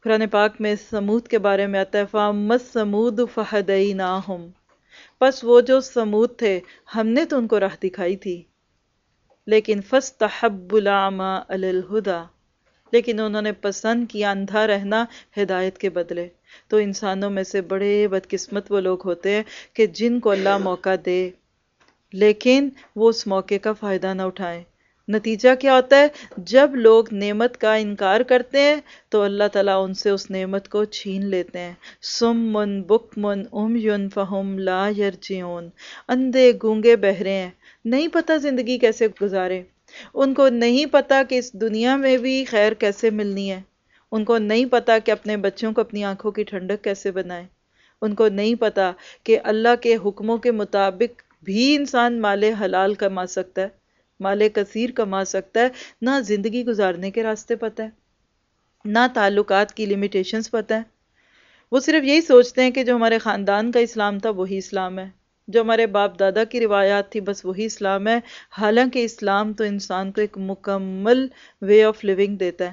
قرآن پاک میں سمود کے بارے میں آتا ہے فَأَمَّا الثَّمُودُ فَهَدَيْنَاهُمْ، پس وہ جو سمود تھے ہم نے تو ان کو راہ دکھائی تھی، لیکن فَاسْتَحَبُّوا الْأَعْمَى عَلَى الْهُدَى، لیکن انہوں نے پسند کیا اندھا رہنا ہدایت کے بدلے۔ تو انسانوں میں سے بڑے بدقسمت وہ لوگ ہوتے ہیں کہ جن کو اللہ موقع دے لیکن وہ اس موقع کا فائدہ نہ اٹھائیں۔ نتیجہ کیا ہوتا ہے؟ جب لوگ نعمت کا انکار کرتے ہیں تو اللہ تعالیٰ ان سے اس نعمت کو چھین لیتے ہیں۔ سمن بکمن عمیٌ فہم لا یرجعون، اندھے گونگے بہرے ہیں، نہیں پتہ زندگی کیسے گزارے، ان کو نہیں پتہ کہ اس دنیا میں بھی خیر کیسے ملنی ہے، ان کو نہیں پتہ کہ اپنے بچوں کو اپنی آنکھوں کی ٹھنڈک کیسے بنائے، ان کو نہیں پتہ کہ اللہ کے حکموں کے مطابق بھی انسان مال حلال کما سکتا ہے، مال کثیر کما سکتا ہے، نہ زندگی گزارنے کے راستے پتہ ہے، نہ تعلقات کی لیمیٹیشنز پتہ ہے۔ وہ صرف یہی سوچتے ہیں کہ جو ہمارے خاندان کا اسلام تھا وہی اسلام ہے، جو ہمارے باپ دادا کی روایات تھی بس وہی اسلام ہے، حالانکہ اسلام تو انسان کو ایک مکمل وے آف لیونگ دیتا ہے۔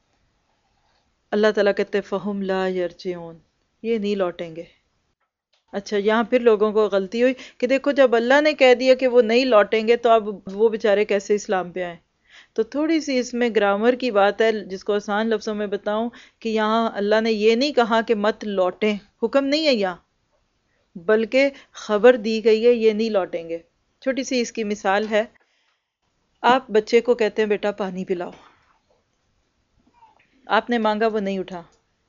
اللہ تعالیٰ کہتے ہیں فَهُمْ لَا يَرْجِعُونَ، یہ نہیں لوٹیں گے۔ اچھا یہاں پھر لوگوں کو غلطی ہوئی کہ دیکھو جب اللہ نے کہہ دیا کہ وہ نہیں لوٹیں گے تو اب وہ بیچارے کیسے اسلام پہ آئیں؟ تو تھوڑی سی اس میں گرامر کی بات ہے جس کو آسان لفظوں میں بتاؤں کہ یہاں اللہ نے یہ نہیں کہا کہ مت لوٹیں، حکم نہیں ہے یہاں، بلکہ خبر دی گئی ہے یہ نہیں لوٹیں گے۔ چھوٹی سی اس کی مثال ہے، آپ بچے کو کہتے ہیں بیٹا پانی پلاؤ، آپ نے مانگا وہ نہیں اٹھا،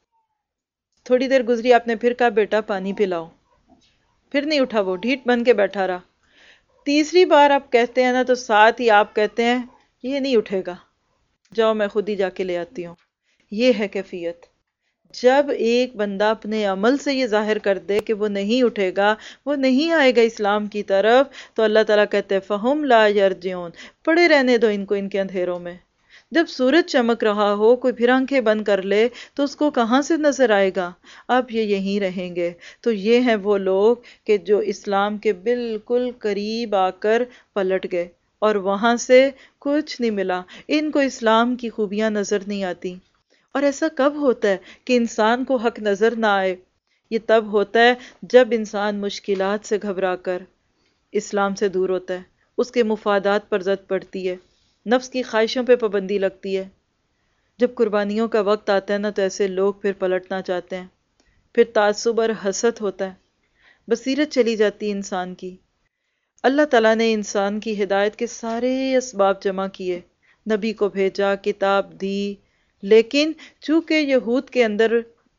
تھوڑی دیر گزری آپ نے پھر کہا بیٹا پانی پلاؤ، پھر نہیں اٹھا، وہ ڈھیٹ بن کے بیٹھا رہا۔ تیسری بار آپ کہتے ہیں نا تو ساتھ ہی آپ کہتے ہیں یہ نہیں اٹھے گا، جاؤ میں خود ہی جا کے لے آتی ہوں۔ یہ ہے کیفیت۔ جب ایک بندہ اپنے عمل سے یہ ظاہر کر دے کہ وہ نہیں اٹھے گا، وہ نہیں آئے گا اسلام کی طرف، تو اللہ تعالیٰ کہتے ہیں فَهُمْ لَا يَرْجِعُونَ، پڑے رہنے دو ان کو ان کے اندھیروں میں۔ جب سورج چمک رہا ہو کوئی پھر آنکھیں بند کر لے تو اس کو کہاں سے نظر آئے گا؟ اب یہ یہیں رہیں گے۔ تو یہ ہیں وہ لوگ کہ جو اسلام کے بالکل قریب آ کر پلٹ گئے اور وہاں سے کچھ نہیں ملا، ان کو اسلام کی خوبیاں نظر نہیں آتی۔ اور ایسا کب ہوتا ہے کہ انسان کو حق نظر نہ آئے؟ یہ تب ہوتا ہے جب انسان مشکلات سے گھبرا کر اسلام سے دور ہوتا ہے، اس کے مفادات پر زد پڑتی ہے، نفس کی خواہشوں پہ پابندی لگتی ہے۔ جب قربانیوں کا وقت آتا ہے نا تو ایسے لوگ پھر پلٹنا چاہتے ہیں، پھر تعصب اور حسد ہوتا ہے، بصیرت چلی جاتی ہے انسان کی۔ اللہ تعالیٰ نے انسان کی ہدایت کے سارے اسباب جمع کیے، نبی کو بھیجا، کتاب دی، لیکن چونکہ یہود کے اندر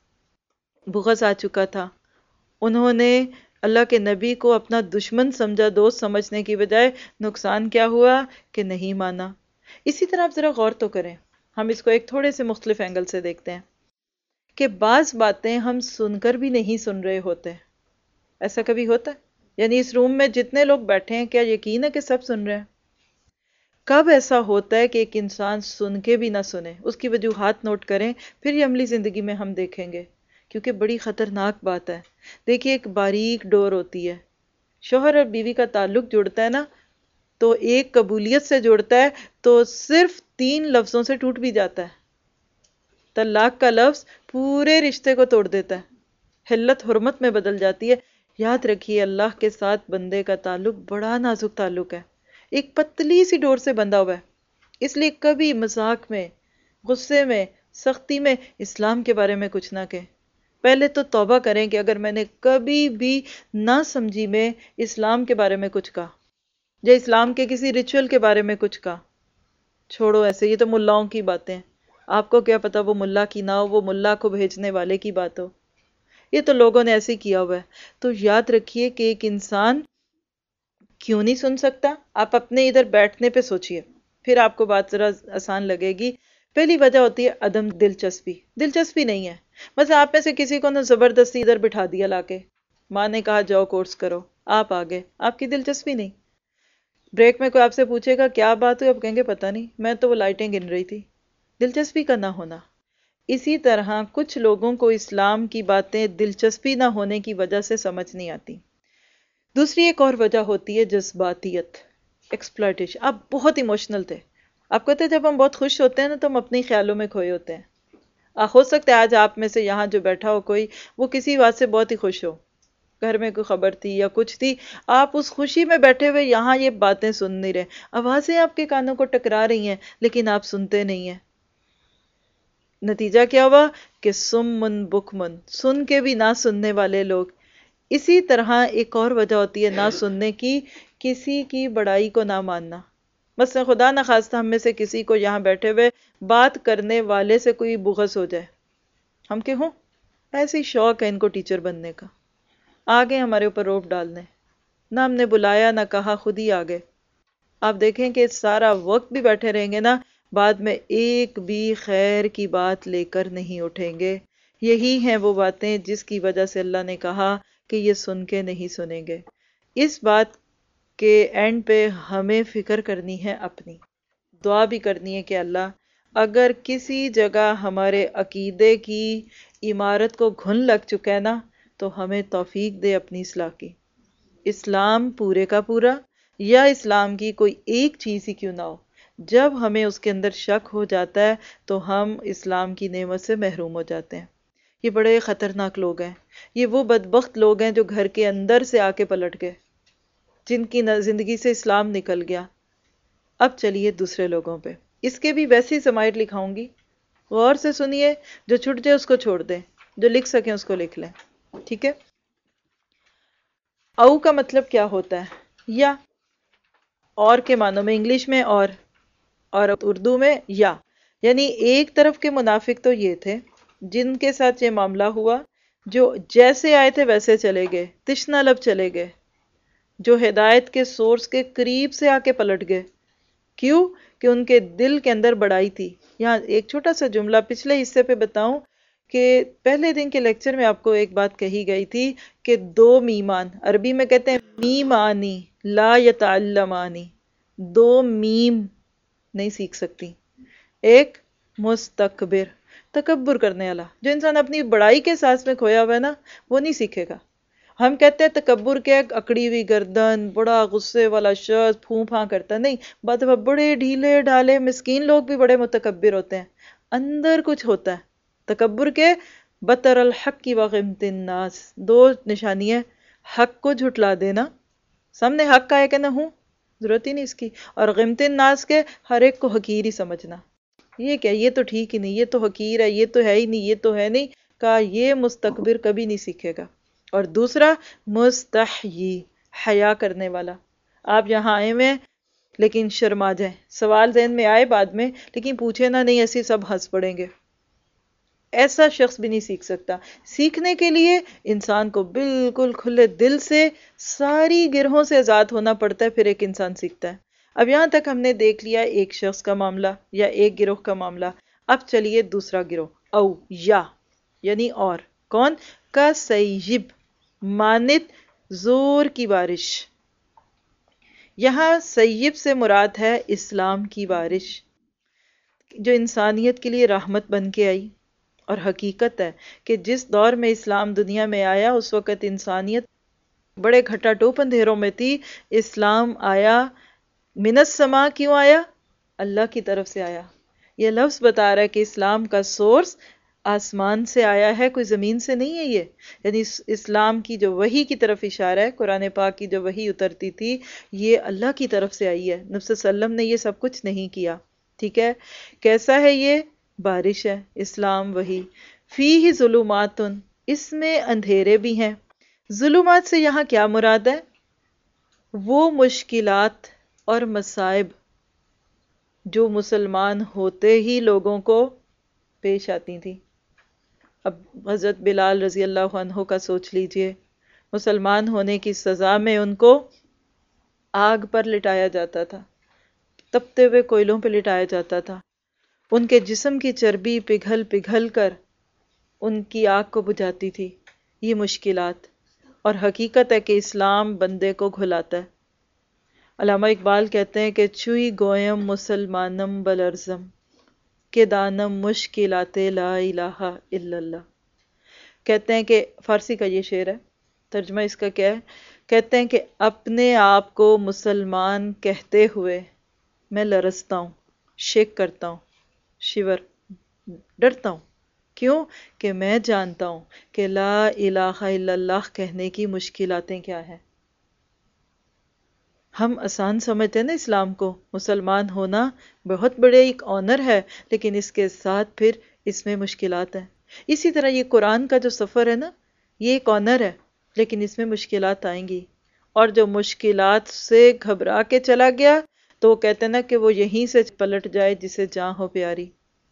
بغض آ چکا تھا، انہوں نے اللہ کے نبی کو اپنا دشمن سمجھا، دوست سمجھنے کی بجائے نقصان کیا ہوا کہ نہیں مانا۔ اسی طرح آپ ذرا غور تو کریں، ہم اس کو ایک تھوڑے سے مختلف اینگل سے دیکھتے ہیں کہ بعض باتیں ہم سن کر بھی نہیں سن رہے ہوتے۔ ایسا کبھی ہوتا ہے؟ یعنی اس روم میں جتنے لوگ بیٹھے ہیں کیا یقین ہے کہ سب سن رہے ہیں؟ کب ایسا ہوتا ہے کہ ایک انسان سن کے بھی نہ سنے؟ اس کی وجوہات نوٹ کریں، پھر یہ عملی زندگی میں ہم دیکھیں گے، کیونکہ بڑی خطرناک بات ہے۔ دیکھیے ایک باریک ڈور ہوتی ہے، شوہر اور بیوی کا تعلق جڑتا ہے نا تو ایک قبولیت سے جڑتا ہے تو صرف 3 لفظوں سے ٹوٹ بھی جاتا ہے۔ طلاق کا لفظ پورے رشتے کو توڑ دیتا ہے، حلت حرمت میں بدل جاتی ہے۔ یاد رکھیے اللہ کے ساتھ بندے کا تعلق بڑا نازک تعلق ہے، ایک پتلی سی ڈور سے بندھا ہوا ہے، اس لیے کبھی مذاق میں، غصے میں، سختی میں اسلام کے بارے میں کچھ نہ کہیں۔ پہلے تو توبہ کریں کہ اگر میں نے کبھی بھی نہ سمجھی میں اسلام کے بارے میں کچھ کہا یا اسلام کے کسی ریچول کے بارے میں کچھ کہا، چھوڑو ایسے، یہ تو ملاؤں کی باتیں، آپ کو کیا پتا وہ ملا کی نہ ہو، وہ ملا کو بھیجنے والے کی بات ہو، یہ تو لوگوں نے ایسے ہی کیا ہوا ہے۔ تو یاد رکھیے کہ ایک انسان کیوں نہیں سن سکتا؟ آپ اپنے ادھر بیٹھنے پہ سوچئے، پھر آپ کو بات ذرا آسان لگے گی۔ پہلی وجہ ہوتی ہے عدم دلچسپی، دلچسپی نہیں ہے۔ مثلا آپ میں سے کسی کو نا زبردستی ادھر بٹھا دیا لا کے، ماں نے کہا جاؤ کورس کرو، آپ آگے، آپ کی دلچسپی نہیں۔ بریک میں کوئی آپ سے پوچھے گا کیا بات ہوئی، آپ کہیں گے پتہ نہیں، میں تو وہ لائٹیں گن رہی تھی۔ دلچسپی کا نہ ہونا۔ اسی طرح کچھ لوگوں کو اسلام کی باتیں دلچسپی نہ ہونے کی وجہ سے سمجھ نہیں آتی۔ دوسری ایک اور وجہ ہوتی ہے جذباتیت، ایکسپلائٹیشن۔ آپ بہت ایموشنل تھے، آپ کہتے ہیں جب ہم بہت خوش ہوتے ہیں نا تو ہم اپنے خیالوں میں کھوئے ہوتے ہیں، ہو سکتا ہے آج آپ میں سے یہاں جو بیٹھا ہو کوئی، وہ کسی بات سے بہت ہی خوش ہو، گھر میں کوئی خبر تھی یا کچھ تھی، آپ اس خوشی میں بیٹھے ہوئے یہاں یہ باتیں سن نہیں رہے، آوازیں آپ کے کانوں کو ٹکرا رہی ہیں لیکن آپ سنتے نہیں ہیں۔ نتیجہ کیا ہوا کہ سم بکمن، سن کے بھی نہ سننے والے لوگ۔ اسی طرح ایک اور وجہ ہوتی ہے نہ سننے کی، کسی کی بڑائی کو نہ ماننا۔ مثلا خدا نخواستہ ہم میں سے کسی کو یہاں بیٹھے ہوئے بات کرنے والے سے کوئی بغض ہو جائے، ہم کہ ہوں ایسے ہی شوق ہے ان کو ٹیچر بننے کا، آگے ہمارے اوپر روپ ڈالنے، نہ ہم نے بلایا نہ کہا، خود ہی آگے۔ آپ دیکھیں کہ سارا وقت بھی بیٹھے رہیں گے نا، بعد میں ایک بھی خیر کی بات لے کر نہیں اٹھیں گے۔ یہی ہیں وہ باتیں جس کی وجہ سے اللہ نے کہا کہ یہ سن کے نہیں سنیں گے۔ اس بات کے اینڈ پہ ہمیں فکر کرنی ہے اپنی، دعا بھی کرنی ہے کہ اللہ اگر کسی جگہ ہمارے عقیدے کی عمارت کو گھن لگ چکا ہے نا، تو ہمیں توفیق دے اپنی اصلاح کی۔ اسلام پورے کا پورا یا اسلام کی کوئی ایک چیز ہی کیوں نہ ہو، جب ہمیں اس کے اندر شک ہو جاتا ہے تو ہم اسلام کی نعمت سے محروم ہو جاتے ہیں۔ یہ بڑے خطرناک لوگ ہیں، یہ وہ بدبخت لوگ ہیں جو گھر کے اندر سے آ کے پلٹ گئے، جن کی زندگی سے اسلام نکل گیا۔ اب چلیے دوسرے لوگوں پہ، اس کے بھی ویسی ضمائر لکھاؤں گی، غور سے سنیے، جو چھٹ جائے اس کو چھوڑ دیں، جو لکھ سکیں اس کو لکھ لیں، ٹھیک ہے؟ او کا مطلب کیا ہوتا ہے؟ یا، اور کے معنوں میں انگلش میں اور اردو میں یا، یعنی ایک طرف کے منافق تو یہ تھے جن کے ساتھ یہ معاملہ ہوا، جو جیسے آئے تھے ویسے چلے گئے، تشنا لب چلے گئے، جو ہدایت کے سورس کے قریب سے آ کے پلٹ گئے۔ کیوں؟ کہ ان کے دل کے اندر بڑائی تھی۔ یہاں ایک چھوٹا سا جملہ پچھلے حصے پہ بتاؤں کہ پہلے دن کے لیکچر میں آپ کو ایک بات کہی گئی تھی کہ دو میمان، عربی میں کہتے ہیں میمانی لا یتعلمانی، دو میم نہیں سیکھ سکتی۔ ایک مستکبر، تکبر کرنے والا، جو انسان اپنی بڑائی کے ساتھ میں کھویا ہوا ہے نا، وہ نہیں سیکھے گا۔ ہم کہتے ہیں تکبر کیا ہے؟ اکڑی ہوئی گردن، بڑا غصے والا شخص، پھوں پھاں کرتا ہے، نہیں، بڑے ڈھیلے ڈھالے مسکین لوگ بھی بڑے متکبر ہوتے ہیں، اندر کچھ ہوتا ہے۔ تکبر کے بطر الحق کی وغمت الناس، دو نشانی ہے، حق کو جھٹلا دینا، سامنے حق آئے کہ نہ ہوں، ضرورت ہی نہیں اس کی، اور غمت الناس کے ہر ایک کو حقیر ہی سمجھنا، یہ کیا، یہ تو ٹھیک ہی نہیں، یہ تو حقیر ہے، یہ تو ہے ہی نہیں، یہ تو ہے نہیں، کہا یہ مستکبر کبھی نہیں سیکھے گا۔ اور دوسرا مستحیی، حیا کرنے والا۔ آپ یہاں آئے ہوئے ہیں لیکن شرما جائیں، سوال ذہن میں آئے بعد میں لیکن پوچھے نہ، نہیں ایسے سب ہنس پڑیں گے، ایسا شخص بھی نہیں سیکھ سکتا۔ سیکھنے کے لیے انسان کو بالکل کھلے دل سے ساری گرہوں سے آزاد ہونا پڑتا ہے، پھر ایک انسان سیکھتا ہے۔ اب یہاں تک ہم نے دیکھ لیا ایک شخص کا معاملہ یا ایک گروہ کا معاملہ، اب چلیے دوسرا گروہ، او یا، یعنی اور، کون؟ کا سیب، مانت زور کی بارش۔ یہاں سیب سے مراد ہے اسلام کی بارش، جو انسانیت کے لیے رحمت بن کے آئی۔ اور حقیقت ہے کہ جس دور میں اسلام دنیا میں آیا اس وقت انسانیت بڑے گھٹا ٹوپ اندھیروں میں تھی، اسلام آیا، من السما کیوں آیا؟ اللہ کی طرف سے آیا۔ یہ لفظ بتا رہا ہے کہ اسلام کا سورس آسمان سے آیا ہے، کوئی زمین سے نہیں ہے یہ، یعنی اسلام کی جو وحی کی طرف اشارہ ہے، قرآن پاک کی جو وحی اترتی تھی یہ اللہ کی طرف سے آئی ہے، نبی صلی اللہ علیہ وسلم نے یہ سب کچھ نہیں کیا، ٹھیک ہے؟ کیسا ہے یہ؟ بارش ہے، اسلام وحی، فیہ ظلمات، اس میں اندھیرے بھی ہیں۔ ظلمات سے یہاں کیا مراد ہے؟ وہ مشکلات اور مصائب جو مسلمان ہوتے ہی لوگوں کو پیش آتی تھی۔ اب حضرت بلال رضی اللہ عنہ کا سوچ لیجئے، مسلمان ہونے کی سزا میں ان کو آگ پر لٹایا جاتا تھا، تپتے ہوئے کوئلوں پہ لٹایا جاتا تھا، ان کے جسم کی چربی پگھل پگھل کر ان کی آگ کو بجھاتی تھی۔ یہ مشکلات، اور حقیقت ہے کہ اسلام بندے کو گھلاتا ہے۔ علامہ اقبال کہتے ہیں کہ چوئی گویم مسلمانم بلرزم کہ دانم مشکلات لا الہ الا اللہ۔ کہتے ہیں کہ فارسی کا یہ شعر ہے، ترجمہ اس کا کیا ہے؟ کہتے ہیں کہ اپنے آپ کو مسلمان کہتے ہوئے میں لرزتا ہوں، شیک کرتا ہوں، شیور، ڈرتا ہوں، کیوں کہ میں جانتا ہوں کہ لا الہ الا اللہ کہنے کی مشکلاتیں کیا ہیں۔ ہم آسان سمجھتے ہیں نا اسلام کو، مسلمان ہونا بہت بڑے ایک آنر ہے، لیکن اس کے ساتھ پھر اس میں مشکلات ہیں۔ اسی طرح یہ قرآن کا جو سفر ہے نا، یہ ایک آنر ہے، لیکن اس میں مشکلات آئیں گی، اور جو مشکلات سے گھبرا کے چلا گیا تو وہ کہتے ہیں نا کہ وہ یہیں سے پلٹ جائے جسے جاں ہو پیاری،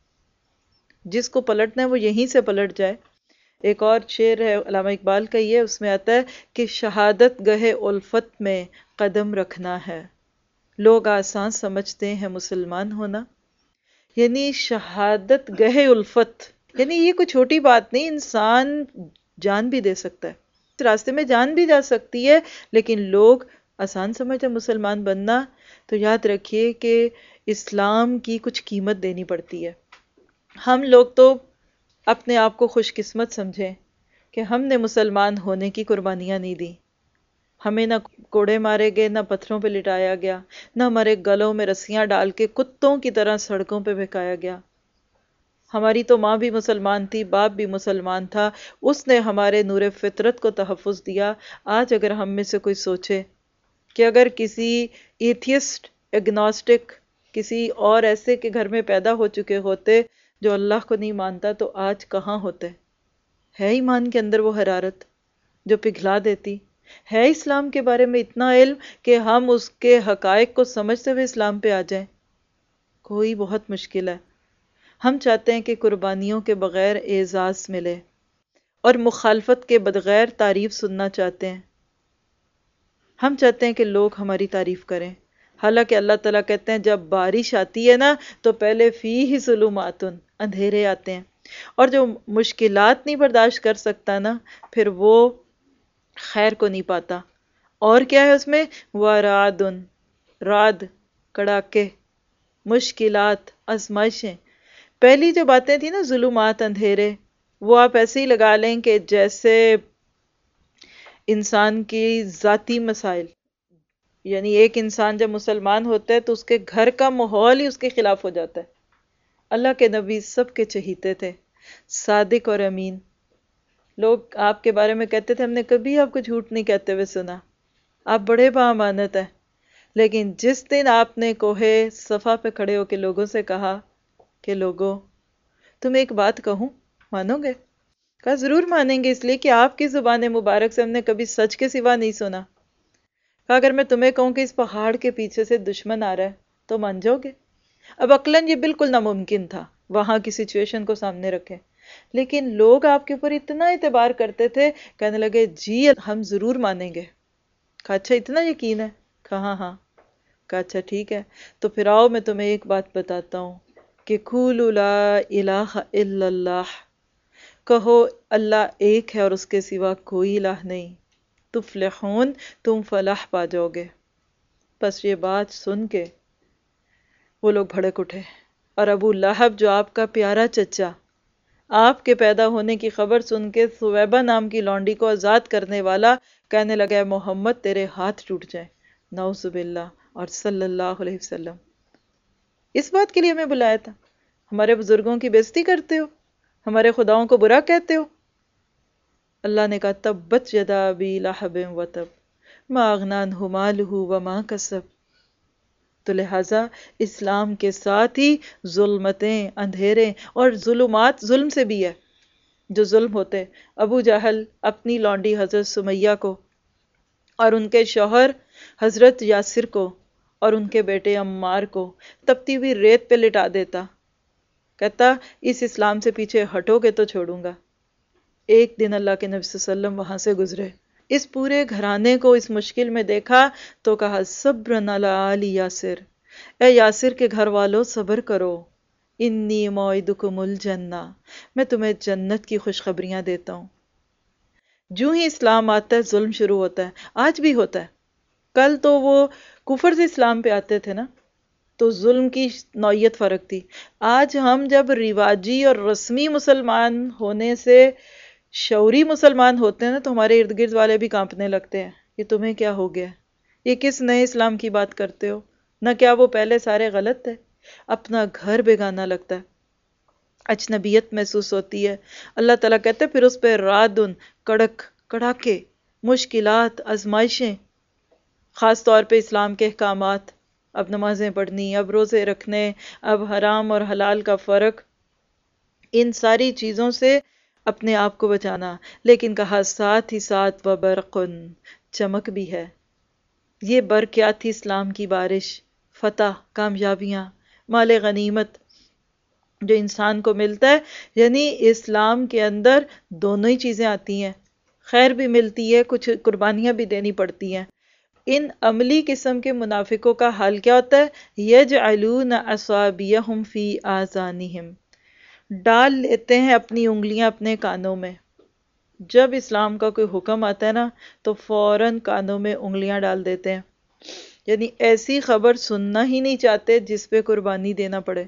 جس کو پلٹنا ہے وہ یہیں سے پلٹ جائے۔ ایک اور شعر ہے علامہ اقبال کا، یہ اس میں آتا ہے کہ شہادت گہے الفت میں قدم رکھنا ہے، لوگ آسان سمجھتے ہیں مسلمان ہونا۔ یعنی شہادت گہے الفت، یعنی یہ کوئی چھوٹی بات نہیں، انسان جان بھی دے سکتا ہے، اس راستے میں جان بھی جا سکتی ہے، لیکن لوگ آسان سمجھتے ہیں مسلمان بننا۔ تو یاد رکھیے کہ اسلام کی کچھ قیمت دینی پڑتی ہے۔ ہم لوگ تو اپنے آپ کو خوش قسمت سمجھیں کہ ہم نے مسلمان ہونے کی قربانیاں نہیں دی، ہمیں نہ کوڑے مارے گئے، نہ پتھروں پہ لٹایا گیا، نہ ہمارے گلوں میں رسیاں ڈال کے کتوں کی طرح سڑکوں پہ بہکایا گیا۔ ہماری تو ماں بھی مسلمان تھی، باپ بھی مسلمان تھا، اس نے ہمارے نور فطرت کو تحفظ دیا۔ آج اگر ہم میں سے کوئی سوچے کہ اگر کسی ایتھیسٹ، اگنوسٹک، کسی اور ایسے کے گھر میں پیدا ہو چکے ہوتے جو اللہ کو نہیں مانتا، تو آج کہاں ہوتے؟ ہے ایمان کے اندر وہ حرارت جو پگھلا دیتی؟ ہے اسلام کے بارے میں اتنا علم کہ ہم اس کے حقائق کو سمجھتے ہوئے اسلام پہ آ جائیں؟ کوئی بہت مشکل ہے۔ ہم چاہتے ہیں کہ قربانیوں کے بغیر اعزاز ملے، اور مخالفت کے بغیر تعریف سننا چاہتے ہیں۔ ہم چاہتے ہیں کہ لوگ ہماری تعریف کریں، حالانکہ اللہ تعالیٰ کہتے ہیں جب بارش آتی ہے نا تو پہلے فیہ ظلمات، اندھیرے آتے ہیں، اور جو مشکلات نہیں برداشت کر سکتا نا، پھر وہ خیر کو نہیں پاتا۔ اور کیا ہے اس میں؟ وَرَعْدٌ، رعد، کڑاکے، مشکلات، آزمائشیں۔ پہلی جو باتیں تھیں نا، ظلمات، اندھیرے، وہ آپ ایسے ہی لگا لیں کہ جیسے انسان کی ذاتی مسائل، یعنی ایک انسان جب مسلمان ہوتا ہے تو اس کے گھر کا ماحول ہی اس کے خلاف ہو جاتا ہے۔ اللہ کے نبی سب کے چہیتے تھے، صادق اور امین۔ لوگ آپ کے بارے میں کہتے تھے ہم نے کبھی آپ کو جھوٹ نہیں کہتے ہوئے سنا، آپ بڑے بامانت ہیں۔ لیکن جس دن آپ نے کوہ صفا پہ کھڑے ہو کے لوگوں سے کہا کہ لوگوں تم ایک بات کہوں، مانو گے؟ کہا ضرور مانیں گے، اس لیے کہ آپ کی زبان مبارک سے ہم نے کبھی سچ کے سوا نہیں سنا۔ کہا اگر میں تمہیں کہوں کہ اس پہاڑ کے پیچھے سے دشمن آ رہا ہے تو مان جاؤ گے؟ اب عقلاً یہ بالکل ناممکن تھا وہاں کی سچویشن کو سامنے رکھے، لیکن لوگ آپ کے اوپر اتنا اعتبار کرتے تھے، کہنے لگے جی ہم ضرور مانیں گے۔ کہا اچھا اتنا یقین ہے؟ کہا ہاں ہاں۔ کہا اچھا ٹھیک ہے، تو پھر آؤ میں تمہیں ایک بات بتاتا ہوں کہ قولوا لا الہ الا اللہ، کہو اللہ ایک ہے اور اس کے سوا کوئی الہ نہیں، تفلحون، تم فلاح پا جاؤ گے۔ بس یہ بات سن کے وہ لوگ بھڑک اٹھے، اور ابو لہب جو آپ کا پیارا چچا، آپ کے پیدا ہونے کی خبر سن کے ثویبہ نام کی لونڈی کو آزاد کرنے والا، کہنے لگا اے محمد تیرے ہاتھ ٹوٹ جائیں، نعوذ باللہ، اور صلی اللہ علیہ وسلم۔ اس بات کے لیے ہمیں بلایا تھا؟ ہمارے بزرگوں کی بےزتی کرتے ہو، ہمارے خداؤں کو برا کہتے ہو۔ اللہ نے کہا تبت یدا ابی لہب وتب ما اغنی عنہ مالہ وما کسب۔ تو لہٰذا اسلام کے ساتھ ہی ظلمتیں، اندھیرے، اور ظلمات ظلم سے بھی ہے جو ظلم ہوتے۔ ابو جہل اپنی لونڈی حضرت سمیہ کو اور ان کے شوہر حضرت یاسر کو اور ان کے بیٹے عمار کو تپتی ہوئی ریت پہ لٹا دیتا، کہتا اس اسلام سے پیچھے ہٹو گے تو چھوڑوں گا۔ ایک دن اللہ کے نبی صلی اللہ علیہ وسلم وہاں سے گزرے، اس پورے گھرانے کو اس مشکل میں دیکھا تو کہا صبرن علی آل یاسر، اے یاسر کے گھر والوں صبر کرو، انی موعدکم الجنہ، میں تمہیں جنت کی خوشخبریاں دیتا ہوں۔ جو ہی اسلام آتا ہے ظلم شروع ہوتا ہے، آج بھی ہوتا ہے۔ کل تو وہ کفر سے اسلام پہ آتے تھے نا تو ظلم کی نوعیت فرق تھی۔ آج ہم جب رواجی اور رسمی مسلمان ہونے سے شعوری مسلمان ہوتے ہیں نا تو ہمارے ارد گرد والے بھی کانپنے لگتے ہیں، یہ تمہیں کیا ہو گیا؟ یہ کس نئے اسلام کی بات کرتے ہو؟ نہ کیا وہ پہلے سارے غلط تھے؟ اپنا گھر بیگانہ لگتا ہے، اجنبیت محسوس ہوتی ہے۔ اللہ تعالیٰ کہتے ہیں پھر اس پہ رادن، کڑک، کڑاکے، مشکلات، آزمائشیں، خاص طور پہ اسلام کے احکامات، اب نمازیں پڑھنی، اب روزے رکھنے، اب حرام اور حلال کا فرق، ان ساری چیزوں سے اپنے آپ کو بچانا۔ لیکن کہا ساتھ ہی ساتھ وبرقن، چمک بھی ہے۔ یہ برق کیا تھی؟ اسلام کی بارش، فتح، کامیابیاں، مال غنیمت جو انسان کو ملتا ہے۔ یعنی اسلام کے اندر دونوں ہی چیزیں آتی ہیں، خیر بھی ملتی ہے، کچھ قربانیاں بھی دینی پڑتی ہیں۔ ان عملی قسم کے منافقوں کا حال کیا ہوتا ہے؟ یجعلون اصابعہم فی آذانہم، ڈال لیتے ہیں اپنی انگلیاں اپنے کانوں میں۔ جب اسلام کا کوئی حکم آتا ہے نا تو فوراً کانوں میں انگلیاں ڈال دیتے ہیں، یعنی ایسی خبر سننا ہی نہیں چاہتے جس پہ قربانی دینا پڑے۔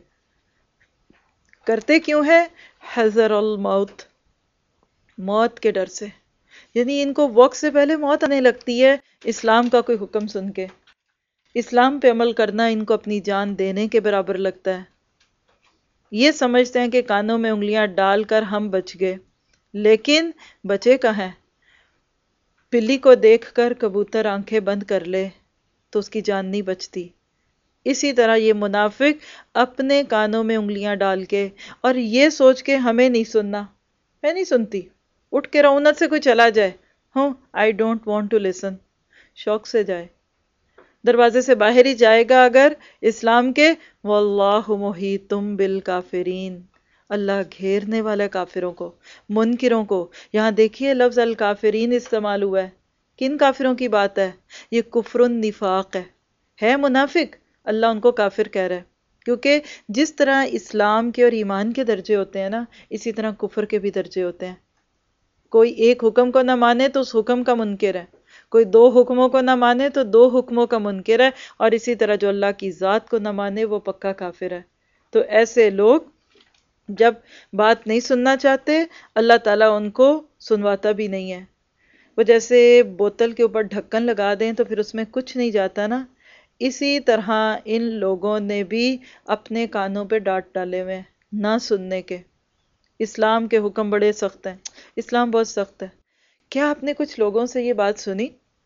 کرتے کیوں ہے؟ حذر الموت، موت کے ڈر سے، یعنی ان کو وقت سے پہلے موت آنے لگتی ہے اسلام کا کوئی حکم سن کے۔ اسلام پہ عمل کرنا ان کو اپنی جان دینے کے برابر لگتا ہے۔ یہ سمجھتے ہیں کہ کانوں میں انگلیاں ڈال کر ہم بچ گئے، لیکن بچے کہاں ہیں؟ بلی کو دیکھ کر کبوتر آنکھیں بند کر لے تو اس کی جان نہیں بچتی۔ اسی طرح یہ منافق اپنے کانوں میں انگلیاں ڈال کے اور یہ سوچ کے ہمیں نہیں سننا، میں نہیں سنتی، اٹھ کے رونت سے کوئی چلا جائے، ہوں I don't want to listen, شوق سے جائے، دروازے سے باہر ہی جائے گا اگر اسلام کے، واللہ محیط بالکافرین، اللہ گھیرنے والا ہے کافروں کو، منکروں کو۔ یہاں دیکھیے لفظ الکافرین استعمال ہوا ہے، کن کافروں کی بات ہے؟ یہ کفر النفاق ہے منافق، اللہ ان کو کافر کہہ رہا ہے۔ کیونکہ جس طرح اسلام کے اور ایمان کے درجے ہوتے ہیں نا، اسی طرح کفر کے بھی درجے ہوتے ہیں۔ کوئی ایک حکم کو نہ مانے تو اس حکم کا منکر ہے، کوئی دو حکموں کو نہ مانے تو دو حکموں کا منکر ہے، اور اسی طرح جو اللہ کی ذات کو نہ مانے وہ پکا کافر ہے۔ تو ایسے لوگ جب بات نہیں سننا چاہتے، اللہ تعالیٰ ان کو سنواتا بھی نہیں ہے۔ وہ جیسے بوتل کے اوپر ڈھکن لگا دیں تو پھر اس میں کچھ نہیں جاتا نا، اسی طرح ان لوگوں نے بھی اپنے کانوں پہ ڈانٹ ڈالے ہوئے ہیں نہ سننے کے۔ اسلام کے حکم بڑے سخت ہیں، اسلام بہت سخت ہے۔ کیا آپ نے کچھ لوگوں سے یہ بات سنی؟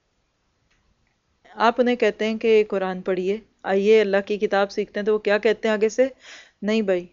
آپ انہیں کہتے ہیں کہ قرآن پڑھیے، آئیے اللہ کی کتاب سیکھتے ہیں، تو وہ کیا کہتے ہیں آگے سے؟ نہیں بھائی،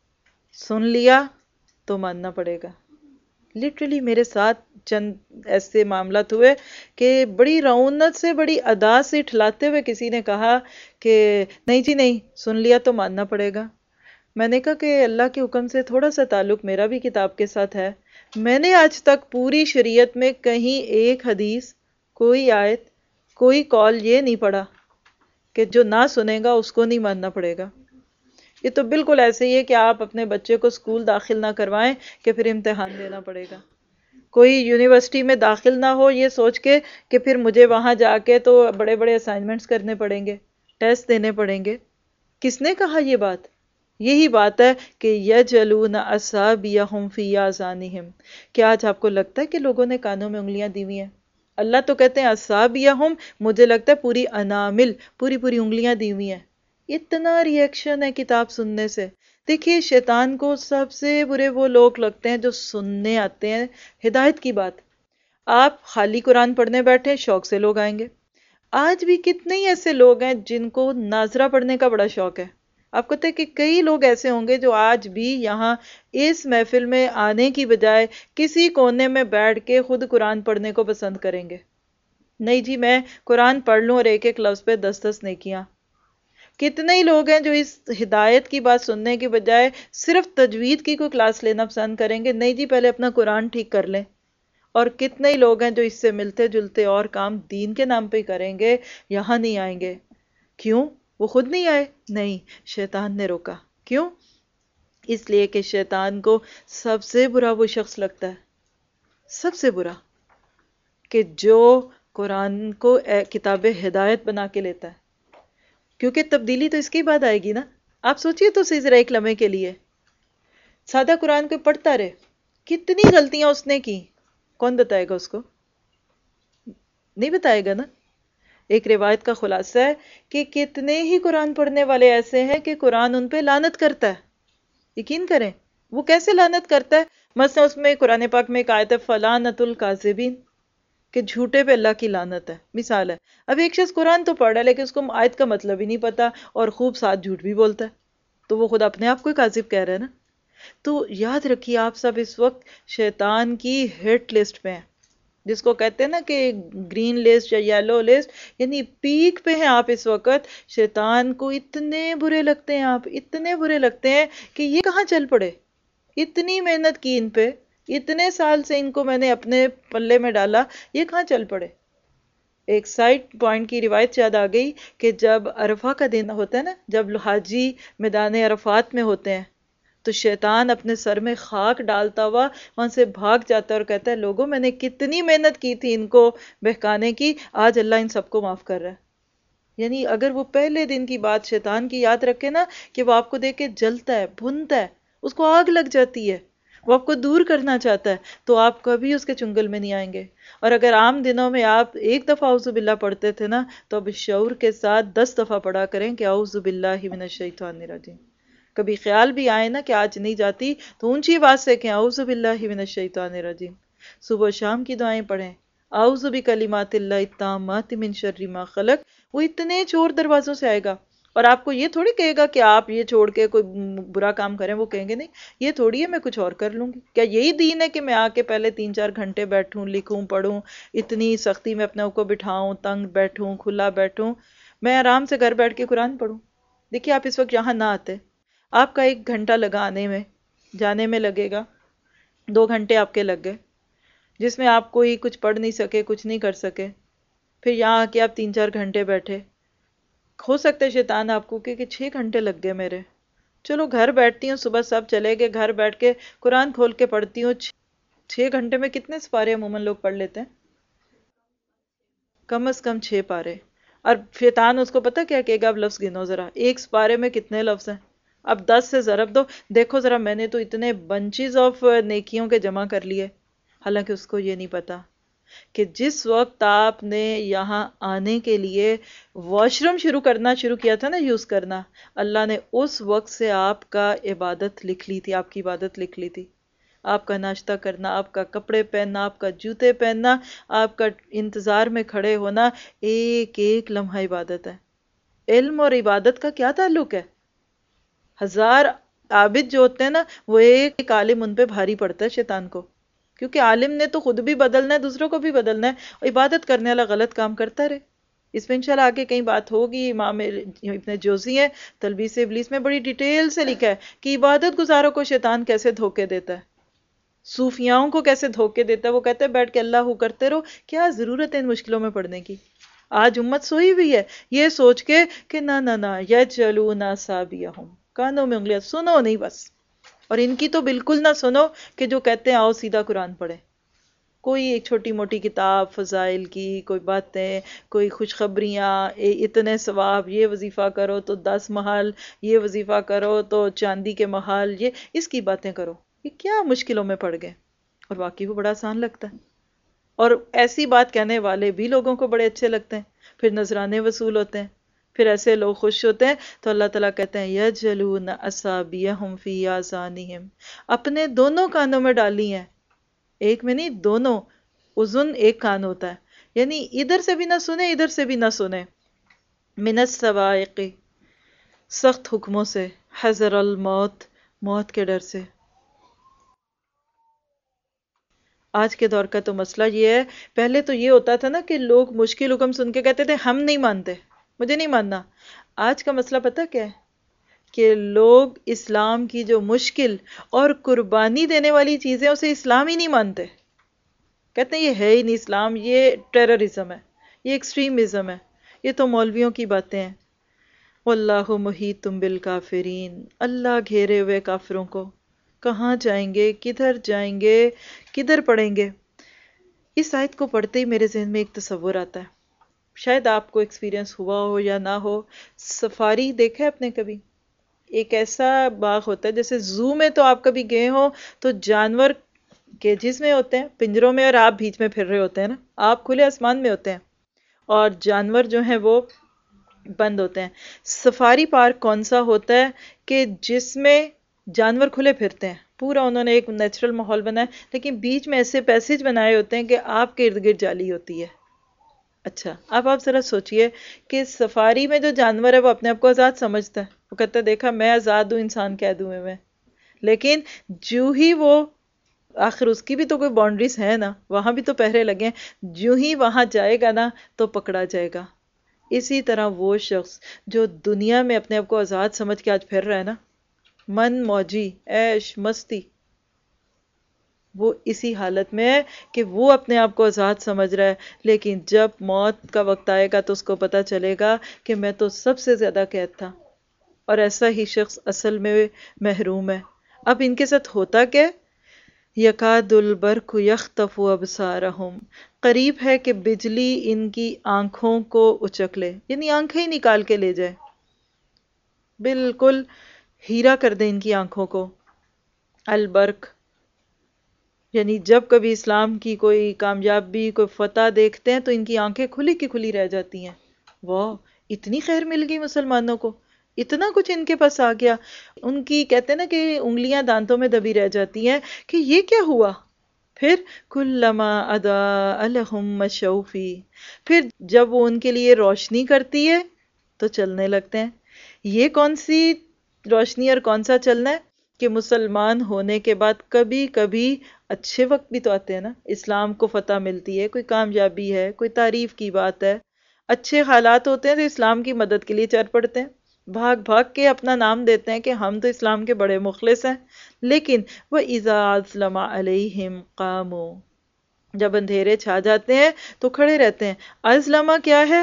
سن لیا تو ماننا پڑے گا۔ لٹرلی میرے ساتھ چند ایسے معاملات ہوئے کہ بڑی رعونت سے، بڑی ادا سے ٹھلاتے ہوئے کسی نے کہا کہ نہیں جی نہیں، سن لیا تو ماننا پڑے گا۔ میں نے کہا کہ اللہ کے حکم سے تھوڑا سا تعلق میرا بھی کتاب کے ساتھ ہے، میں نے آج تک پوری شریعت میں کہیں ایک حدیث، کوئی آیت، کوئی قول یہ نہیں پڑھا کہ جو نہ سنے گا اس کو نہیں ماننا پڑے گا۔ یہ تو بالکل ایسے ہی ہے کہ آپ اپنے بچے کو اسکول داخل نہ کروائیں کہ پھر امتحان دینا پڑے گا، کوئی یونیورسٹی میں داخل نہ ہو یہ سوچ کے کہ پھر مجھے وہاں جا کے تو بڑے بڑے اسائنمنٹس کرنے پڑیں گے، ٹیسٹ دینے پڑیں گے۔ کس نے کہا یہ بات؟ یہی بات ہے کہ یجعلون اصابعہم فی آذانہم۔ کیا آج آپ کو لگتا ہے کہ لوگوں نے کانوں میں انگلیاں دی ہوئی ہیں؟ اللہ تو کہتے ہیں اصابعہم، مجھے لگتا ہے پوری انامل، پوری پوری انگلیاں دی ہوئی ہیں۔ اتنا ریئیکشن ہے کتاب سننے سے۔ دیکھیے شیطان کو سب سے برے وہ لوگ لگتے ہیں جو سننے آتے ہیں ہدایت کی بات۔ آپ خالی قرآن پڑھنے بیٹھے، شوق سے لوگ آئیں گے۔ آج بھی کتنے ہی ایسے لوگ ہیں جن کو ناظرہ پڑھنے کا بڑا شوق ہے۔ آپ کو پتہ ہے کہ کئی لوگ ایسے ہوں گے جو آج بھی یہاں اس محفل میں آنے کی بجائے کسی کونے میں بیٹھ کے خود قرآن پڑھنے کو پسند کریں گے۔ نہیں جی میں قرآن پڑھ لوں اور ایک ایک لفظ پہ 10 نیکیاں۔ کتنے ہی لوگ ہیں جو اس ہدایت کی بات سننے کی بجائے صرف تجوید کی کوئی کلاس لینا پسند کریں گے، نہیں جی پہلے اپنا قرآن ٹھیک کر لیں۔ اور کتنے ہی لوگ ہیں جو اس سے ملتے جلتے اور کام دین کے نام پہ ہی کریں گے، یہاں نہیں آئیں گے۔ کیوں؟ وہ خود نہیں آئے؟ نہیں، شیطان نے روکا۔ کیوں؟ اس لیے کہ شیطان کو سب سے برا وہ شخص لگتا ہے، سب سے برا، کہ جو قرآن کو کتاب ہدایت بنا کے لیتا ہے۔ کیونکہ تبدیلی تو اس کے بعد آئے گی نا۔ آپ سوچئے تو صحیح ذرا ایک لمحے کے لیے، سادہ قرآن کو پڑھتا رہے، کتنی غلطیاں اس نے کی، کون بتائے گا اس کو؟ نہیں بتائے گا نا۔ ایک روایت کا خلاصہ ہے کہ کتنے ہی قرآن پڑھنے والے ایسے ہیں کہ قرآن ان پہ لعنت کرتا ہے، یقین کریں، وہ کیسے لعنت کرتا ہے؟ مثلا اس میں قرآن پاک میں ایک آیت ہے فلانۃ الکاذبین، کہ جھوٹے پہ اللہ کی لعنت ہے، مثال ہے۔ اب ایک شخص قرآن تو پڑھ رہا ہے لیکن اس کو آیت کا مطلب ہی نہیں پتا اور خوب ساتھ جھوٹ بھی بولتا ہے، تو وہ خود اپنے آپ کو ہی کاذب کہہ رہا ہے نا۔ تو یاد رکھیے آپ سب اس وقت شیطان کی ہٹ لسٹ پہ ہیں، جس کو کہتے ہیں نا کہ گرین لسٹ یا یلو لسٹ، یعنی پیک پہ ہیں آپ اس وقت۔ شیطان کو اتنے برے لگتے ہیں آپ، اتنے برے لگتے ہیں کہ یہ کہاں چل پڑے، اتنی محنت کی ان پہ، اتنے سال سے ان کو میں نے اپنے پلے میں ڈالا، یہ کہاں چل پڑے۔ ایک سائڈ پوائنٹ کی روایت یاد آ گئی کہ جب عرفہ کا دن ہوتا ہے نا، جب حاجی میدان عرفات میں ہوتے ہیں، تو شیطان اپنے سر میں خاک ڈالتا ہوا وہاں سے بھاگ جاتا ہے اور کہتا ہے لوگوں میں نے کتنی محنت کی تھی ان کو بہکانے کی، آج اللہ ان سب کو معاف کر رہا ہے۔ یعنی اگر وہ پہلے دن کی بات شیطان کی یاد رکھے نا، کہ وہ آپ کو دیکھ کے جلتا ہے، بھنتا ہے، اس کو آگ لگ جاتی ہے، وہ آپ کو دور کرنا چاہتا ہے، تو آپ کبھی اس کے چنگل میں نہیں آئیں گے۔ اور اگر عام دنوں میں آپ ایک دفعہ اعوذ باللہ پڑھتے تھے نا، تو اب شعور کے ساتھ 10 دفعہ پڑھا کریں کہ اعوذ باللہ من الشیطان الرجیم۔ کبھی خیال بھی آئے نا کہ آج نہیں جاتی، تو اونچی بات سے کہ اعوذ باللہ من الشیطان الرجیم۔ صبح و شام کی دعائیں پڑھیں، اعوذ بکلمات اللہ التامات من شر ما خلق، وہ اتنے چور دروازوں سے آئے گا، اور آپ کو یہ تھوڑی کہے گا کہ آپ یہ چھوڑ کے کوئی برا کام کریں، وہ کہیں گے نہیں یہ تھوڑی ہے میں کچھ اور کر لوں گی۔ کیا یہی دین ہے کہ میں آ کے پہلے 3-4 گھنٹے بیٹھوں، لکھوں، پڑھوں، اتنی سختی میں اپنے آپ کو بٹھاؤں، تنگ بیٹھوں، کھلا بیٹھوں؟ میں آرام سے گھر بیٹھ کے قرآن پڑھوں۔ دیکھیے آپ اس وقت یہاں نہ آتے، آپ کا 1 گھنٹہ لگا آنے میں، جانے میں لگے گا، 2 گھنٹے آپ کے لگ گئے، جس میں آپ کوئی کچھ پڑھ نہیں سکے، کچھ نہیں کر سکے۔ پھر یہاں آ کے آپ 3-4 گھنٹے بیٹھے، ہو سکتا ہے شیطان آپ کو کہ 6 گھنٹے لگ گئے میرے، چلو گھر بیٹھتی ہوں، صبح سب چلے گئے، گھر بیٹھ کے قرآن کھول کے پڑھتی ہوں۔ 6 گھنٹے میں کتنے سپارے عموماً لوگ پڑھ لیتے ہیں؟ کم از کم 6 پارے۔ اور شیطان اس کو پتہ کیا کہے گا؟ اب لفظ گنو ذرا، ایک سپارے میں کتنے لفظ ہیں؟ اب 10 سے ضرب دو، دیکھو ذرا میں نے تو اتنے بنچیز آف نیکیوں کے جمع کر لیے۔ حالانکہ اس کو یہ نہیں پتا کہ جس وقت آپ نے یہاں آنے کے لیے واش روم شروع کیا تھا نا یوز کرنا، اللہ نے اس وقت سے آپ کا عبادت لکھ لی تھی، آپ کی عبادت لکھ لی تھی۔ آپ کا ناشتہ کرنا، آپ کا کپڑے پہننا، آپ کا جوتے پہننا، آپ کا انتظار میں کھڑے ہونا، ایک ایک لمحہ عبادت ہے۔ علم اور عبادت کا کیا تعلق ہے؟ 1000 عابد جو ہوتے ہیں نا، وہ ایک عالم ان پہ بھاری پڑتا ہے شیطان کو، کیونکہ عالم نے تو خود بھی بدلنا ہے، دوسروں کو بھی بدلنا ہے، اور عبادت کرنے والا غلط کام کرتا رہے۔ اس میں انشاءاللہ آگے کئی بات ہوگی، امام ابن جوزی ہے تلبیس ابلیس میں بڑی ڈیٹیل سے لکھا ہے کہ عبادت گزاروں کو شیطان کیسے دھوکے دیتا ہے، صوفیاؤں کو کیسے دھوکے دیتا ہے۔ وہ کہتے ہیں بیٹھ کے اللہ ہو کرتے رہو، کیا ضرورت ہے ان مشکلوں میں پڑنے کی؟ آج امت سوئی ہوئی ہے یہ سوچ کے کہ نہ نہ نہ یجعلون اصابعہم، کانوں میں انگلیاں، سنو نہیں بس۔ اور ان کی تو بالکل نہ سنو کہ جو کہتے ہیں آؤ سیدھا قرآن پڑھیں، کوئی ایک چھوٹی موٹی کتاب فضائل کی، کوئی باتیں، کوئی خوشخبریاں، اتنے ثواب، یہ وظیفہ کرو تو 10 محل، یہ وظیفہ کرو تو چاندی کے محل، یہ اس کی باتیں کرو۔ یہ کیا مشکلوں میں پڑ گئے؟ اور واقعی وہ بڑا آسان لگتا ہے، اور ایسی بات کہنے والے بھی لوگوں کو بڑے اچھے لگتے ہیں، پھر نذرانے وصول ہوتے ہیں، پھر ایسے لوگ خوش ہوتے ہیں، تو اللہ تعالیٰ کہتے ہیں یجعلون اصابعہم فی آذانہم، اپنے دونوں کانوں میں ڈالی ہیں، ایک میں نہیں دونوں، اذن ایک کان ہوتا ہے، یعنی ادھر سے بھی نہ سنے، ادھر سے بھی نہ سنے، من الصواعق، سخت حکموں سے، حذر الموت، موت کے ڈر سے۔ آج کے دور کا تو مسئلہ یہ ہے، پہلے تو یہ ہوتا تھا نا کہ لوگ مشکل حکم سن کے کہتے تھے ہم نہیں مانتے، مجھے نہیں ماننا۔ آج کا مسئلہ پتہ کیا ہے؟ کہ لوگ اسلام کی جو مشکل اور قربانی دینے والی چیزیں اسے اسلام ہی نہیں مانتے، کہتے ہیں یہ ہے ہی نہیں اسلام، یہ ٹیررزم ہے، یہ ایکسٹریمزم ہے، یہ تو مولویوں کی باتیں ہیں۔ واللہ محیط بالکافرین، اللہ گھیرے ہوئے کافروں کو، کہاں جائیں گے، کدھر جائیں گے، کدھر پڑیں گے؟ اس آیت کو پڑھتے ہی میرے ذہن میں ایک تصور آتا ہے، شاید آپ کو ایکسپیرینس ہوا ہو یا نہ ہو۔ سفاری دیکھا ہے آپ نے کبھی؟ ایک ایسا باغ ہوتا ہے، جیسے زو میں تو آپ کبھی گئے ہو تو جانور کے جس میں ہوتے ہیں پنجروں میں، اور آپ بیچ میں پھر رہے ہوتے ہیں نا، آپ کھلے آسمان میں ہوتے ہیں اور جانور جو ہیں وہ بند ہوتے ہیں۔ سفاری پارک کون سا ہوتا ہے کہ جس میں جانور کھلے پھرتے ہیں، پورا انہوں نے ایک نیچرل ماحول بنایا، لیکن بیچ میں ایسے پیسیج بنائے ہوتے ہیں کہ آپ کے ارد گرد جالی ہوتی ہے۔ اچھا اب آپ ذرا سوچئے کہ سفاری میں جو جانور ہے وہ اپنے آپ کو آزاد سمجھتا ہے، وہ کہتا ہے دیکھا میں آزاد ہوں، انسان قید ہوئے میں، لیکن جو ہی وہ، آخر اس کی بھی تو کوئی باؤنڈریز ہے نا، وہاں بھی تو پہرے لگے ہیں، جو ہی وہاں جائے گا نا تو پکڑا جائے گا۔ اسی طرح وہ شخص جو دنیا میں اپنے آپ کو آزاد سمجھ کے آج پھر رہا ہے نا، من موجی، عیش مستی، وہ اسی حالت میں ہے کہ وہ اپنے آپ کو آزاد سمجھ رہا ہے، لیکن جب موت کا وقت آئے گا تو اس کو پتہ چلے گا کہ میں تو سب سے زیادہ قید تھا، اور ایسا ہی شخص اصل میں محروم ہے۔ اب ان کے ساتھ ہوتا کیا؟ یکاد البرق یخطف ابصارہم، قریب ہے کہ بجلی ان کی آنکھوں کو اچک لے، یعنی آنکھیں ہی نکال کے لے جائے، بالکل ہیرا کر دے ان کی آنکھوں کو۔ البرق یعنی جب کبھی اسلام کی کوئی کامیابی، کوئی فتح دیکھتے ہیں تو ان کی آنکھیں کھلی کی کھلی رہ جاتی ہیں، واہ اتنی خیر مل گئی مسلمانوں کو، اتنا کچھ ان کے پاس آ گیا۔ ان کی کہتے ہیں نا کہ انگلیاں دانتوں میں دبی رہ جاتی ہیں کہ یہ کیا ہوا۔ پھر کلما اضاء لهم مشوا فیہ، پھر جب وہ ان کے لیے روشنی کرتی ہے تو چلنے لگتے ہیں۔ یہ کون سی روشنی اور کون سا چلنا ہے کہ مسلمان ہونے کے بعد کبھی کبھی اچھے وقت بھی تو آتے ہیں نا، اسلام کو فتح ملتی ہے، کوئی کامیابی ہے، کوئی تعریف کی بات ہے، اچھے حالات ہوتے ہیں تو اسلام کی مدد کے لیے چل پڑتے ہیں، بھاگ بھاگ کے اپنا نام دیتے ہیں کہ ہم تو اسلام کے بڑے مخلص ہیں۔ لیکن وَإِذَا أَظْلَمَ عَلَيْهِمْ قَامُوا، جب اندھیرے چھا جاتے ہیں تو کھڑے رہتے ہیں۔ ازلمہ کیا ہے؟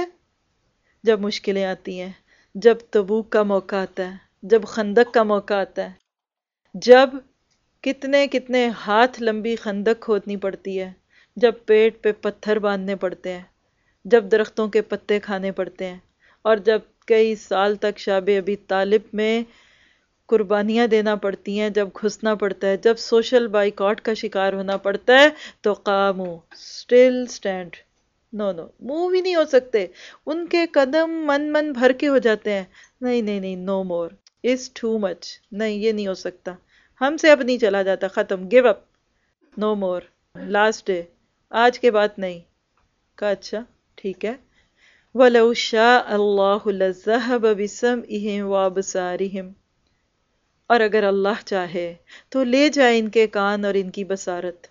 جب مشکلیں آتی ہیں، جب تبوک کا موقع آتا ہے، جب خندق کا موقع آتا ہے، جب کتنے کتنے ہاتھ لمبی خندق کھودنی پڑتی ہے، جب پیٹ پہ پتھر باندھنے پڑتے ہیں، جب درختوں کے پتے کھانے پڑتے ہیں، اور جب کئی سال تک شاب ابی طالب میں قربانیاں دینا پڑتی ہیں، جب گھسنا پڑتا ہے، جب سوشل بائیکاٹ کا شکار ہونا پڑتا ہے، تو قامو still stand, no no move ہی نہیں ہو سکتے، ان کے قدم من بھر کے ہو جاتے ہیں، نہیں نہیں نہیں، نو مور، از ٹو مچ، نہیں یہ نہیں ہو سکتا، ہم سے اب نہیں چلا جاتا، ختم، give up, no more, last day, آج کے بعد نہیں۔ کہا اچھا ٹھیک ہے، وَلَوْ شَاءَ اللَّهُ لَذَّهَبَ بِسَمْعِهِمْ وَأَبْصَارِهِمْ، اور اگر اللہ چاہے تو لے جائے ان کے کان اور ان کی بصارت۔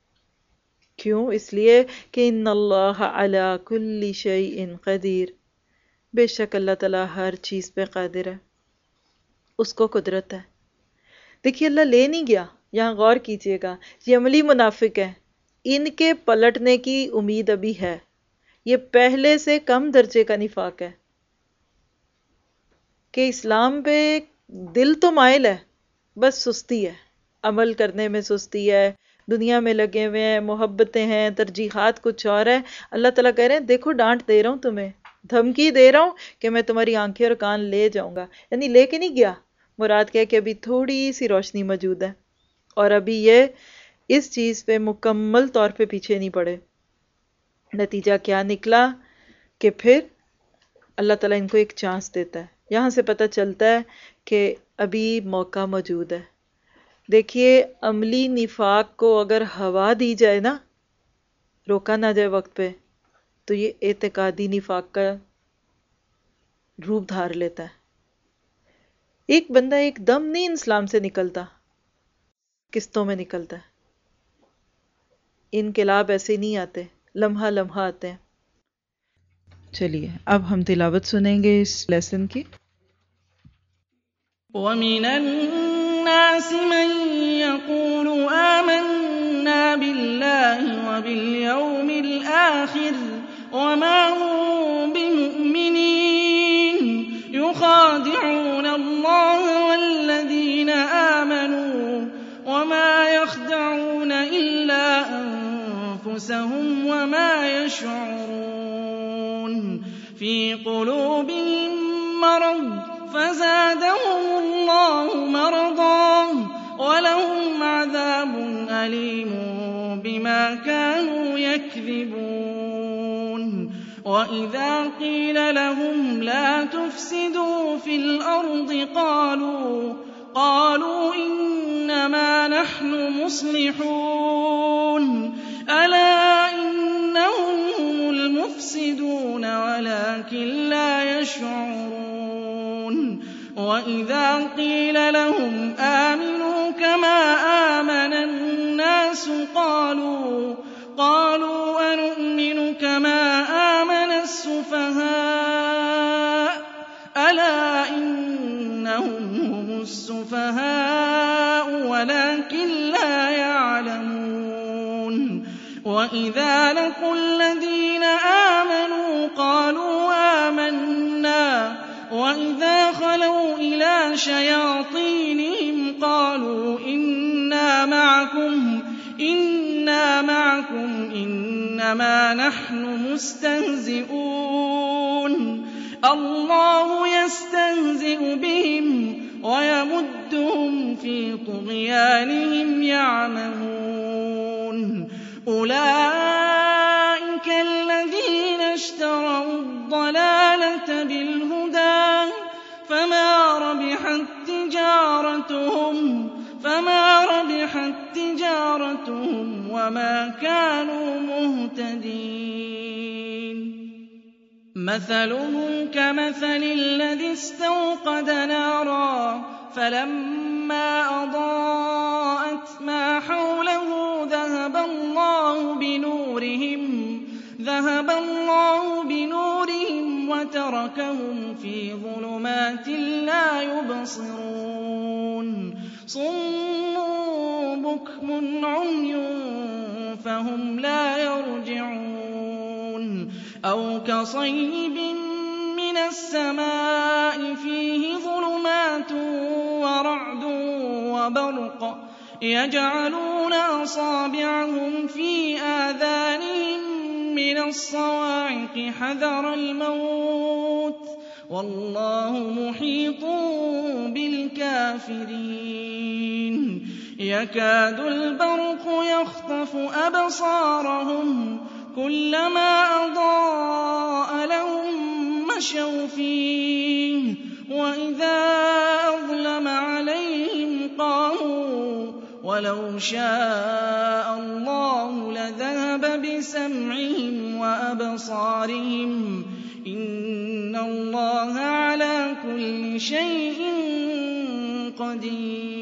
کیوں؟ اس لیے کہ ان اللہ علی کل شیء قدیر، بے شک اللہ تعالیٰ ہر چیز پہ قادر ہے، اس کو قدرت ہے۔ دیکھیے اللہ لے نہیں گیا، یہاں غور کیجئے گا، یہ عملی منافق ہیں، ان کے پلٹنے کی امید ابھی ہے، یہ پہلے سے کم درجے کا نفاق ہے کہ اسلام پہ دل تو مائل ہے، بس سستی ہے، عمل کرنے میں سستی ہے، دنیا میں لگے ہوئے ہیں، محبتیں ہیں، ترجیحات کچھ اور ہے۔ اللہ تعالیٰ کہہ رہے ہیں دیکھو ڈانٹ دے رہا ہوں تمہیں، دھمکی دے رہا ہوں کہ میں تمہاری آنکھیں اور کان لے جاؤں گا، یعنی لے کے نہیں گیا، مراد کیا کہ ابھی تھوڑی سی روشنی موجود ہے، اور ابھی یہ اس چیز پہ مکمل طور پہ پیچھے نہیں پڑے۔ نتیجہ کیا نکلا کہ پھر اللہ تعالیٰ ان کو ایک چانس دیتا ہے، یہاں سے پتہ چلتا ہے کہ ابھی موقع موجود ہے۔ دیکھیے عملی نفاق کو اگر ہوا دی جائے نا، روکا نہ جائے وقت پہ، تو یہ اعتقادی نفاق کا روپ دھار لیتا ہے۔ ایک بندہ ایک دم نہیں اسلام سے نکلتا، قسطوں میں نکلتا ہے، انقلاب ایسے نہیں آتے، لمحہ لمحہ آتے ہیں۔ چلیے اب ہم تلاوت سنیں گے اس لیسن کی۔ وَمِنَ النَّاسِ مَن يَقُولُ آمَنَّا بِاللَّهِ وَبِالْيَوْمِ الْآخِرِ وَمَا هُم بِمُؤْمِنِينَ يُخَادِعُونَ اللَّهَ وَالَّذِينَ آمَنُوا وَمَا يَخْدَعُونَ إِلَّا أَنفُسَهُمْ وَمَا يَشْعُرُونَ فِي قُلُوبِهِم مَّرَضٌ فزادهم الله مرضا ولهم عذاب أليم بما كانوا يكذبون وإذا قيل لهم لا تفسدوا في الأرض قَالُوا إِنَّمَا نَحْنُ مُصْلِحُونَ أَلَا إِنَّهُمْ هُمُ الْمُفْسِدُونَ وَلَٰكِن لَّا يَشْعُرُونَ وَإِذَا قِيلَ لَهُمْ آمِنُوا كَمَا آمَنَ النَّاسُ قَالُوا أَنُؤْمِنُ كَمَا آمَنَ السُّفَهَاءُ أَلَا إِنَّهُمْ هُمُ السُّفَهَاءُ وَلَٰكِن لَّا يَعْلَمُونَ وَإِذَا لَقُوا الَّذِينَ آمَنُوا قَالُوا آمَنَّا وَإِذَا خَلَوْا إِلَىٰ شَيَاطِينِهِمْ قَالُوا إِنَّا مَعَكُمْ إِنَّمَا نَحْنُ مُسْتَهْزِئُونَ اللَّهُ يَسْتَهْزِئُ بِهِمْ وَيَمُدُّهُمْ فِي طُغْيَانِهِمْ يَعْمَهُونَ أُولَٰئِكَ الَّذِينَ اشْتَرَوُا الضَّلَالَةَ بِالْهُدَىٰ فَمَا رَبِحَت تِّجَارَتُهُمْ وَمَا كَانُوا مُهْتَدِينَ مَثَلُهُمْ كَمَثَلِ الَّذِي اسْتَوْقَدَ نَارًا فَلَمَّا أَضَاءَتْ مَا حَوْلَهُ ذَهَبَ اللَّهُ بِنُورِهِمْ وَتَرَكَهُمْ فِي ظُلُمَاتٍ لَّا يُبْصِرُونَ صُمٌّ بُكْمٌ عُمْيٌ فَهُمْ لَا يَرْجِعُونَ أَوْ كَصَيِّبٍ مِّنَ السَّمَاءِ فِيهِ ظُلُمَاتٌ وَرَعْدٌ وَبَرْقٌ يَجْعَلُونَ أَصَابِعَهُمْ فِي آذَانِهِم مِّنَ الصَّوَاعِقِ حَذَرَ الْمَوْتِ ۚ وَاللَّهُ مُحِيطٌ بِالْكَافِرِينَ يَكَادُ الْبَرْقُ يَخْطَفُ أَبْصَارَهُمْ كُلَّمَا أَضَاءَ لَهُم مَّشَوْا فِيهِ وَإِذَا أَظْلَمَ عَلَيْهِمْ قَامُوا وَلَوْ شَاءَ اللَّهُ لَذَهَبَ بِسَمْعِهِمْ وَأَبْصَارِهِمْ ۚ إِنَّ اللَّهَ عَلَىٰ كُلِّ شَيْءٍ قَدِيرٌ